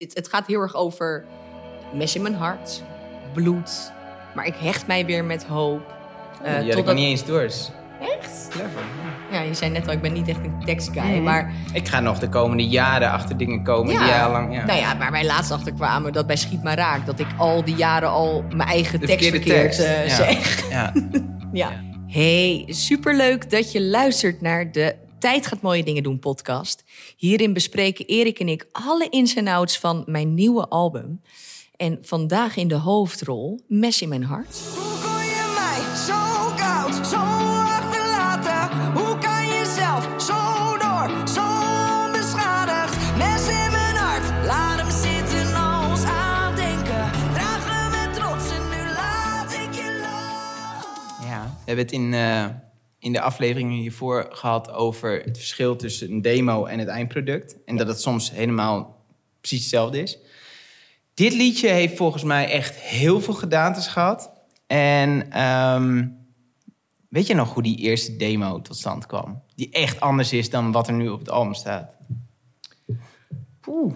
Het gaat heel erg over mes in mijn hart, bloed. Maar ik hecht mij weer met hoop. Die had ik nog niet eens door. Echt? Clever. Ja, je zei net al, ik ben niet echt een tekstguy, maar... Ik ga nog de komende jaren achter dingen komen die al lang... Ja. Nou ja, waar wij laatst achter kwamen, dat bij Schiet maar Raak... dat ik al die jaren al mijn eigen tekst verkeerd zeg. Ja. Ja. Hey, superleuk dat je luistert naar de Tijd gaat mooie dingen doen podcast. Hierin bespreken Erik en ik alle ins en outs van mijn nieuwe album. En vandaag in de hoofdrol Mes in mijn hart. Hoe kon je mij zo koud, zo achterlaten? Hoe kan je zelf zo door, zo onbeschadigd? Mes in mijn hart, laat hem zitten als aandenken. Dragen met trots en nu laat ik je los. Ja, we hebben het in de afleveringen hiervoor gehad over het verschil tussen een demo en het eindproduct. En dat het soms helemaal precies hetzelfde is. Dit liedje heeft volgens mij echt heel veel gedaantes gehad. En weet je nog hoe die eerste demo tot stand kwam? Die echt anders is dan wat er nu op het album staat. Poeh.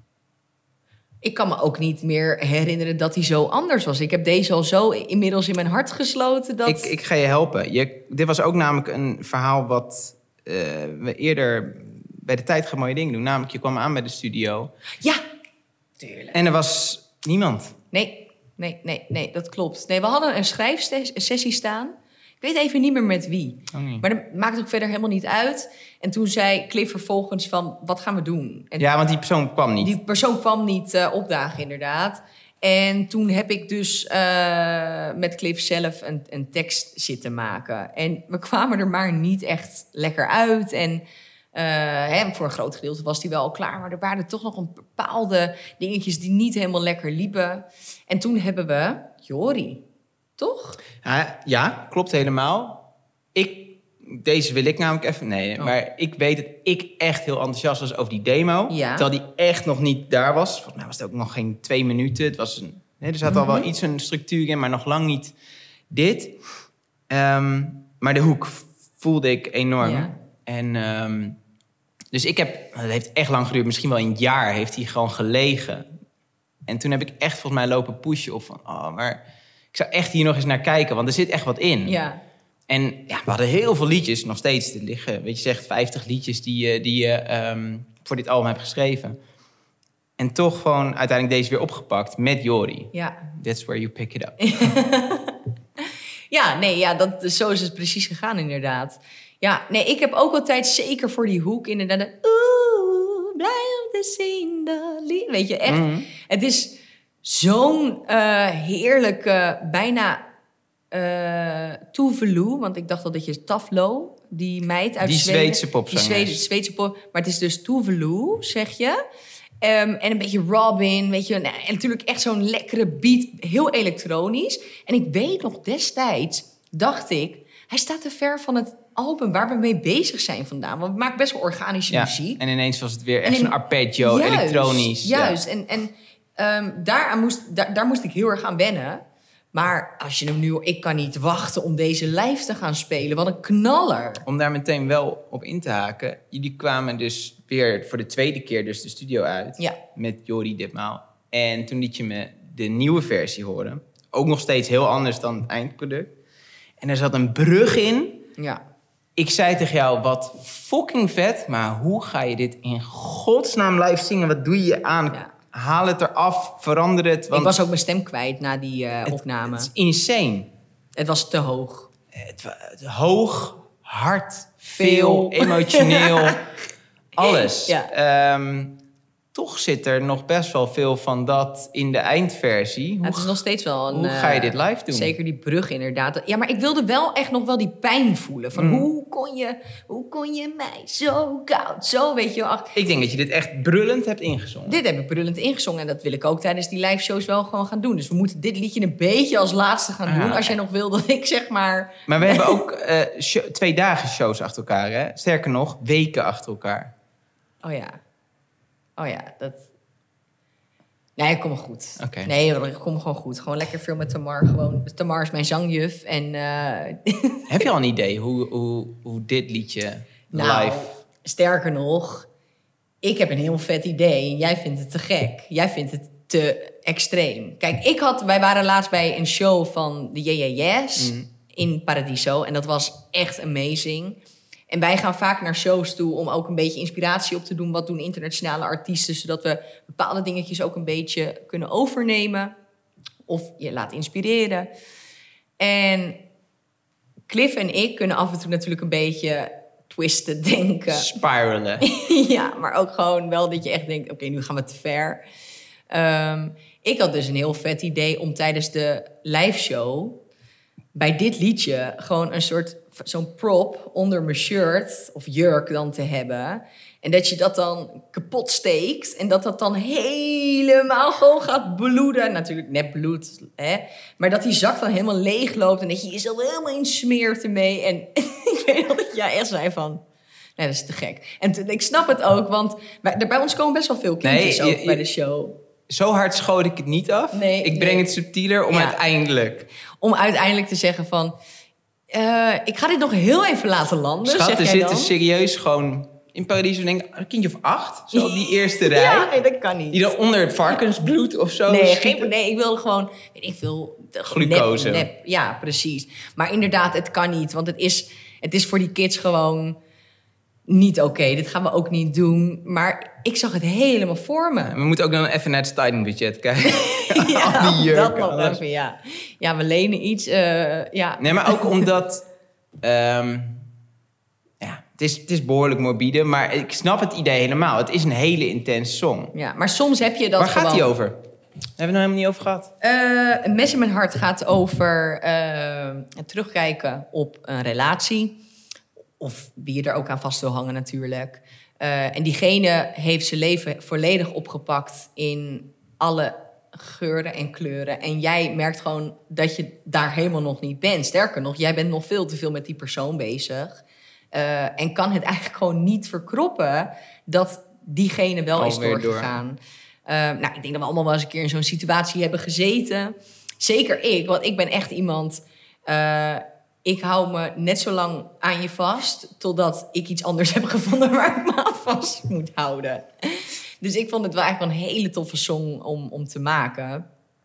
Ik kan me ook niet meer herinneren dat hij zo anders was. Ik heb deze al zo inmiddels in mijn hart gesloten. Dat... Ik ga je helpen. Dit was ook namelijk een verhaal wat we eerder bij de Tijd gaat mooie dingen doen. Namelijk, je kwam aan bij de studio. Ja, tuurlijk. En er was niemand. Nee, dat klopt. Nee, we hadden een schrijfsessie staan. Ik weet even niet meer met wie. Oh, nee. Maar dat maakt ook verder helemaal niet uit. En toen zei Cliff vervolgens van, wat gaan we doen? En Ja, want die persoon kwam niet. die persoon kwam niet opdagen, inderdaad. En toen heb ik dus met Cliff zelf een tekst zitten maken. En we kwamen er maar niet echt lekker uit. En voor een groot gedeelte was die wel al klaar. Maar er waren toch nog een bepaalde dingetjes die niet helemaal lekker liepen. En toen hebben we Jori, toch? Ja, klopt helemaal. Deze wil ik namelijk even... Nee, maar ik weet dat ik echt heel enthousiast was over die demo. Ja. Terwijl die echt nog niet daar was. Volgens mij was het ook nog geen 2 minuten. Het was er zat al wel iets een structuur in, maar nog lang niet dit. Maar de hoek voelde ik enorm. Ja. En dus het heeft echt lang geduurd. Misschien wel een jaar heeft hij gewoon gelegen. En toen heb ik echt volgens mij lopen pushen op van... maar ik zou echt hier nog eens naar kijken, want er zit echt wat in. Ja. En ja, we hadden heel veel liedjes nog steeds. Er liggen, weet je zegt, 50 liedjes die je voor dit album hebt geschreven. En toch gewoon uiteindelijk deze weer opgepakt met Jori. Ja. That's where you pick it up. Zo is het precies gegaan, inderdaad. Ja, nee, ik heb ook altijd zeker voor die hoek inderdaad... Oeh, blij om te zien dat lied. Weet je, echt. Mhm. Het is zo'n heerlijke, bijna Tuvalu. Want ik dacht al dat je Taflo, die meid uit Die Zweden... Zweedse popzangeres. Die Zweedse pop. Maar het is dus Tuvalu, zeg je. En een beetje Robin, weet je. En natuurlijk echt zo'n lekkere beat. Heel elektronisch. En ik weet nog destijds, dacht ik... Hij staat te ver van het album waar we mee bezig zijn vandaan. Want we maken best wel organische muziek. En ineens was het weer echt zo'n arpeggio, elektronisch. Juist, ja. Daar moest ik heel erg aan wennen. Maar als je hem nu... Ik kan niet wachten om deze live te gaan spelen. Wat een knaller. Om daar meteen wel op in te haken. Jullie kwamen dus weer voor de tweede keer dus de studio uit. Ja. Met Jori ditmaal. En toen liet je me de nieuwe versie horen. Ook nog steeds heel anders dan het eindproduct. En er zat een brug in. Ja. Ik zei tegen jou, wat fucking vet. Maar hoe ga je dit in godsnaam live zingen? Wat doe je aan? Ja. Haal het eraf, verander het. Want Ik was ook mijn stem kwijt na die opname. het is insane. Het was te hoog. Het hoog, hard, veel, emotioneel. Alles. Ja. Toch zit er nog best wel veel van dat in de eindversie. Het is nog steeds wel een... hoe ga je dit live doen? Zeker die brug inderdaad. Ja, maar ik wilde wel echt nog wel die pijn voelen. Van hoe kon je mij zo koud, zo weet je wel. Ach, Ik denk dat je dit echt brullend hebt ingezongen. dit heb ik brullend ingezongen. En dat wil ik ook tijdens die live shows wel gewoon gaan doen. Dus we moeten dit liedje een beetje als laatste gaan doen. Als jij nog wil dat ik zeg maar... Maar we hebben ook 2 dagen shows achter elkaar, hè? Sterker nog, weken achter elkaar. Oh ja, dat... Nee, kom maar goed. Oké. Nee, ik kom gewoon goed. Gewoon lekker veel met Tamar. Gewoon, Tamar is mijn zangjuf. En, Heb je al een idee hoe dit liedje nou, live... sterker nog, ik heb een heel vet idee en jij vindt het te gek. Jij vindt het te extreem. Kijk, wij waren laatst bij een show van de Yeah in Paradiso. En dat was echt amazing. En wij gaan vaak naar shows toe om ook een beetje inspiratie op te doen. Wat doen internationale artiesten, zodat we bepaalde dingetjes ook een beetje kunnen overnemen. Of je laat inspireren. En Cliff en ik kunnen af en toe natuurlijk een beetje twisten denken. Spiralen. Ja, maar ook gewoon wel dat je echt denkt, oké, nu gaan we te ver. Ik had dus een heel vet idee om tijdens de live show bij dit liedje gewoon zo'n prop onder mijn shirt of jurk dan te hebben. En dat je dat dan kapot steekt en dat dan helemaal gewoon gaat bloeden. Natuurlijk net bloed, hè. Maar dat die zak dan helemaal leeg loopt en dat je jezelf helemaal insmeert ermee. En ik weet nog dat jij echt zei van, nee, dat is te gek. En ik snap het ook, want bij ons komen best wel veel kindjes ook bij de show. Zo hard schoot ik het niet af. Nee, ik breng het subtieler om uiteindelijk te zeggen van, ik ga dit nog heel even laten landen. Schat, zeg er jij zitten dan? serieus gewoon in Paradiso, denk ik, een kindje of 8. Zo op die eerste rij. Ja, nee, dat kan niet. Die dan onder het varkensbloed of zo Nee, ik wilde gewoon, weet ik veel, glucose. Nep, ja, precies. Maar inderdaad, het kan niet, want het is voor die kids gewoon niet oké. Dit gaan we ook niet doen. Maar ik zag het helemaal voor me. We moeten ook dan even naar het stylingbudget kijken. Ja, al die jurken, dat nog alles. even, ja. Ja, we lenen iets, ja. Nee, maar ook omdat het is behoorlijk morbide, maar ik snap het idee helemaal. Het is een hele intense song. Ja, maar soms heb je dat Waar gewoon. gaat die over? Hebben we het nog helemaal niet over gehad? Een mes in mijn hart gaat over het terugkijken op een relatie. Of wie je er ook aan vast wil hangen natuurlijk. En diegene heeft zijn leven volledig opgepakt in alle geuren en kleuren. En jij merkt gewoon dat je daar helemaal nog niet bent. Sterker nog, jij bent nog veel te veel met die persoon bezig. En kan het eigenlijk gewoon niet verkroppen dat diegene wel is Alweer doorgegaan. Nou, ik denk dat we allemaal wel eens een keer in zo'n situatie hebben gezeten. Zeker ik, want ik ben echt iemand. Ik hou me net zo lang aan je vast totdat ik iets anders heb gevonden waar ik me aan vast moet houden. Dus ik vond het wel eigenlijk wel een hele toffe song om te maken.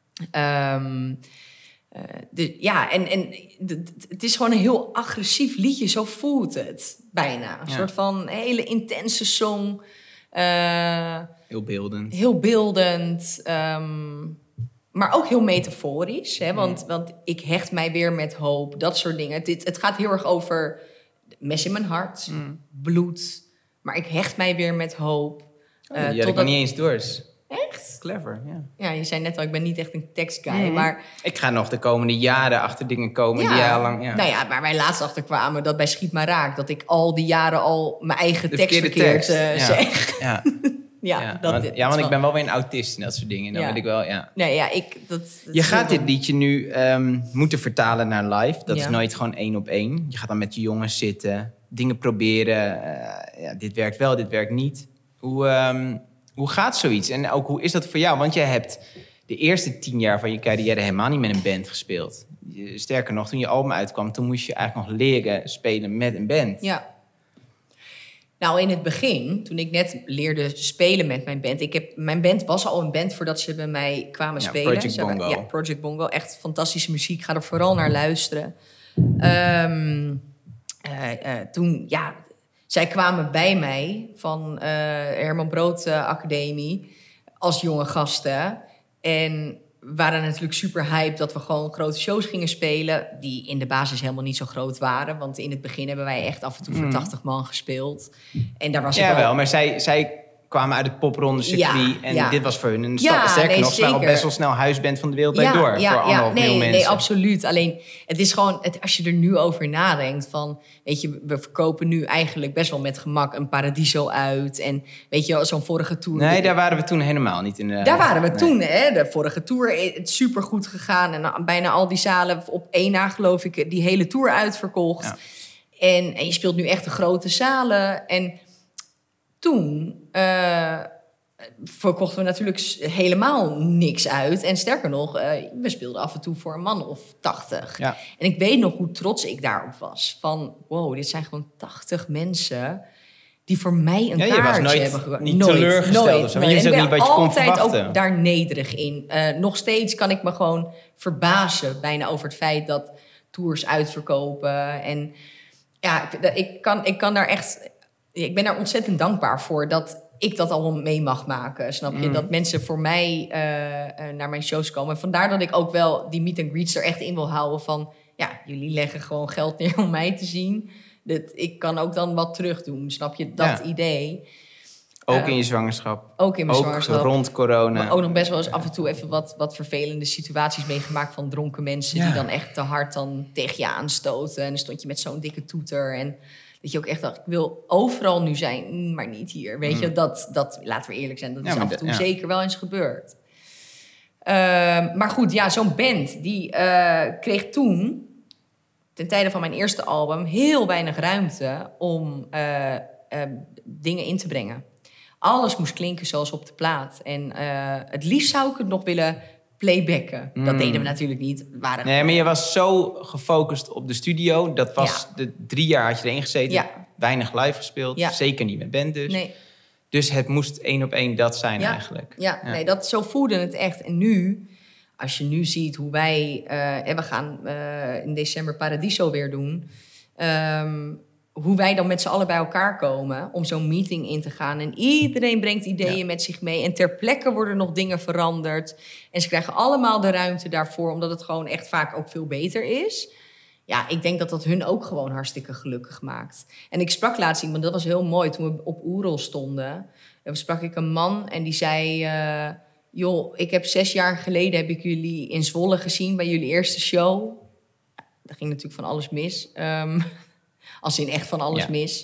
Het is gewoon een heel agressief liedje. Zo voelt het bijna. Een soort van hele intense song. Heel beeldend. Heel beeldend. Maar ook heel metaforisch. Hè? Want ik hecht mij weer met hoop. Dat soort dingen. Het gaat heel erg over mes in mijn hart. Bloed. Maar ik hecht mij weer met hoop. Die had ik nog niet eens door. Echt? Clever, ja. Ja, je zei net al, ik ben niet echt een tekstguy. Maar Ik ga nog de komende jaren achter dingen komen die jij al lang... Ja. Nou ja, waar wij laatst achter kwamen, dat bij Schiet maar Raak, dat ik al die jaren al mijn eigen De tekst verkeerde verkeerd tekst. zeg. Ja. Want Ik ben wel weer een autist en dat soort dingen. Dan Ja. wil ik wel, ja. Nee, ja, dat Je gaat dit liedje nu moeten vertalen naar live. Dat Ja. is nooit gewoon 1 op 1. Je gaat dan met je jongens zitten, dingen proberen. Dit werkt wel, dit werkt niet. Hoe gaat zoiets? En ook hoe is dat voor jou? Want jij hebt de eerste 10 jaar van je carrière helemaal niet met een band gespeeld. Sterker nog, toen je album uitkwam, toen moest je eigenlijk nog leren spelen met een band. Ja. Nou, in het begin, toen ik net leerde spelen met mijn band... Mijn band was al een band voordat ze bij mij kwamen spelen. Project Bongo. Ja, Project Bongo. Echt fantastische muziek. Ga er vooral naar luisteren. Toen, ja... Zij kwamen bij mij van Herman Brood Academie als jonge gasten. En waren natuurlijk super hyped dat we gewoon grote shows gingen spelen. Die in de basis helemaal niet zo groot waren. Want in het begin hebben wij echt af en toe voor 80 man gespeeld. En daar was ik Ja, al... wel, maar zij kwamen uit het popronde circuit. En dit was voor hun een stap. Ja, Sterker nog, ze waren al zeker. best wel snel huisband van de wereld bij door. Voor 1,5 miljoen mensen. Nee, absoluut. Alleen, het is gewoon, als je er nu over nadenkt van... Weet je, we verkopen nu eigenlijk best wel met gemak een Paradiso uit. En weet je, zo'n vorige tour... Nee, daar waren we toen helemaal niet in. Daar waren we toen, hè. De vorige tour, het is supergoed gegaan. En bijna al die zalen op 1 na, geloof ik, die hele tour uitverkocht. Ja. En je speelt nu echt de grote zalen. En toen verkochten we natuurlijk helemaal niks uit. En sterker nog, we speelden af en toe voor een man of 80. Ja. En ik weet nog hoe trots ik daarop was. Van, wow, dit zijn gewoon 80 mensen die voor mij een Ja, je was kaartje nooit hebben gekocht. niet teleurgesteld of zo, want je wist En ook ik niet ben wat je kon altijd verwachten. ook daar nederig in. Nog steeds kan ik me gewoon verbazen bijna over het feit dat tours uitverkopen. En ja, ik kan daar echt... Ik ben daar ontzettend dankbaar voor dat ik dat allemaal mee mag maken. Snap je? Dat mensen voor mij naar mijn shows komen. En vandaar dat ik ook wel die meet and greets er echt in wil houden van... Ja, jullie leggen gewoon geld neer om mij te zien. Ik kan ook dan wat terug doen, snap je? Dat idee. Ook in je zwangerschap. Ook in mijn Ook zwangerschap. rond corona. Maar ook nog best wel eens af en toe even wat vervelende situaties meegemaakt van dronken mensen... Ja. die dan echt te hard dan tegen je aanstoten. En dan stond je met zo'n dikke toeter. En dat je ook echt dacht, ik wil overal nu zijn, maar niet hier. Weet je, dat, laten we eerlijk zijn, dat is af en toe zeker wel eens gebeurd. Maar goed, ja, zo'n band, die kreeg toen... ten tijde van mijn eerste album heel weinig ruimte om dingen in te brengen. Alles moest klinken zoals op de plaat. En het liefst zou ik het nog willen playbacken. Dat deden we natuurlijk niet. Nee, maar je was zo gefocust op de studio. Dat was de 3 jaar had je erin gezeten. Ja. Weinig live gespeeld. Ja. Zeker niet met band dus. Nee. Dus het moest 1 op 1 dat zijn eigenlijk. Ja, nee, zo voelde het echt. En nu, als je nu ziet hoe wij... we gaan in december Paradiso weer doen... hoe wij dan met z'n allen bij elkaar komen... om zo'n meeting in te gaan. En iedereen brengt ideeën met zich mee. En ter plekke worden nog dingen veranderd. En ze krijgen allemaal de ruimte daarvoor... omdat het gewoon echt vaak ook veel beter is. Ja, ik denk dat dat hun ook gewoon hartstikke gelukkig maakt. En ik sprak laatst iemand, dat was heel mooi... toen we op Oerol stonden... sprak ik een man en die zei... joh, ik heb 6 jaar geleden... heb ik jullie in Zwolle gezien bij jullie eerste show. Ja, daar ging natuurlijk van alles mis... als in echt van alles mis.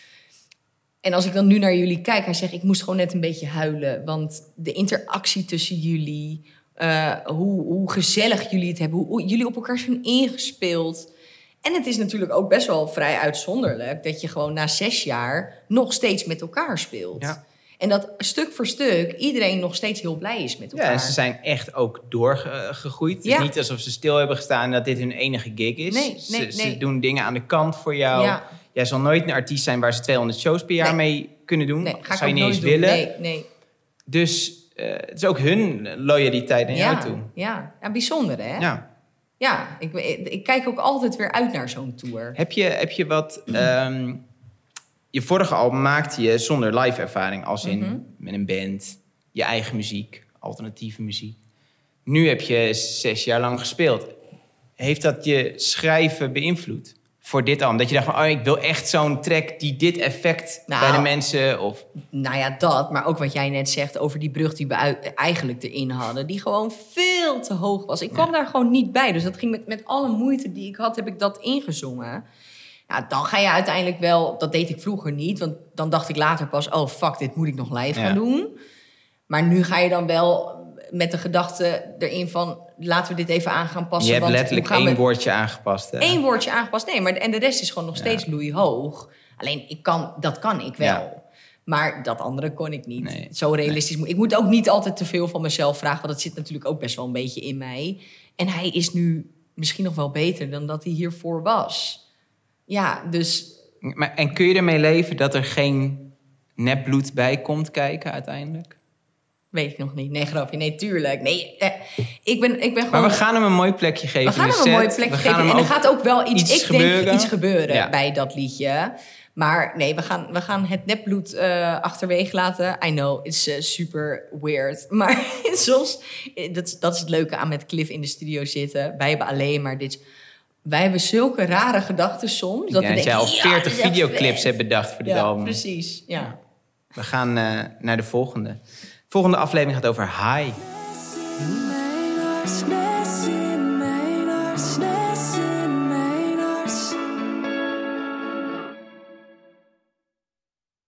En als ik dan nu naar jullie kijk... hij zegt, ik moest gewoon net een beetje huilen. Want de interactie tussen jullie... hoe gezellig jullie het hebben... hoe jullie op elkaar zijn ingespeeld. En het is natuurlijk ook best wel vrij uitzonderlijk... dat je gewoon na 6 jaar nog steeds met elkaar speelt. Ja. En dat stuk voor stuk iedereen nog steeds heel blij is met elkaar. Ja, en ze zijn echt ook doorgegroeid. Het is niet alsof ze stil hebben gestaan en dat dit hun enige gig is. Nee. Ze doen dingen aan de kant voor jou. Ja. Jij zal nooit een artiest zijn waar ze 200 shows per jaar mee kunnen doen. Nee, ga zou ik je ook niet eens nooit willen. doen. Nee. Dus het is ook hun loyaliteit naar jou toe. Ja, bijzonder hè? Ja. Ja, ik kijk ook altijd weer uit naar zo'n tour. Heb je wat... je vorige album maakte je zonder live ervaring. Als in met een band, je eigen muziek, alternatieve muziek. Nu heb je 6 jaar lang gespeeld. Heeft dat je schrijven beïnvloed voor dit album? Dat je dacht van, ik wil echt zo'n track die dit effect bij de mensen... Of... Nou ja, dat. Maar ook wat jij net zegt over die brug die we eigenlijk erin hadden. Die gewoon veel te hoog was. Ik kwam daar gewoon niet bij. Dus dat ging met alle moeite die ik had, heb ik dat ingezongen. Ja, dan ga je uiteindelijk wel... Dat deed ik vroeger niet. Want dan dacht ik later pas... oh, fuck, dit moet ik nog live gaan doen. Maar nu ga je dan wel met de gedachte erin van... laten we dit even aan gaan passen. Je hebt want letterlijk 1 woordje aangepast. Hè? 1 woordje aangepast. Nee, en de rest is gewoon nog steeds loeihoog. Alleen, dat kan ik wel. Ja. Maar dat andere kon ik niet. Nee. Zo realistisch. Ik moet ook niet altijd te veel van mezelf vragen... want dat zit natuurlijk ook best wel een beetje in mij. En hij is nu misschien nog wel beter dan dat hij hiervoor was... Ja, dus... En kun je ermee leven dat er geen nepbloed bij komt kijken uiteindelijk? Weet ik nog niet. Nee, grapje. Nee, tuurlijk. Nee, ik ben gewoon... Maar we gaan hem een mooi plekje geven. We gaan hem een mooi plekje geven. En er gaat ook wel iets gebeuren bij dat liedje. Maar nee, we gaan het nepbloed achterwege laten. I know, it's super weird. Maar soms... Dat is het leuke aan met Cliff in de studio zitten. Wij hebben alleen maar dit... Wij hebben zulke rare gedachten soms. Dat jij al 40 videoclips hebt bedacht voor dit album. Precies, ja. We gaan naar de volgende. De volgende aflevering gaat over High. In mijn hart,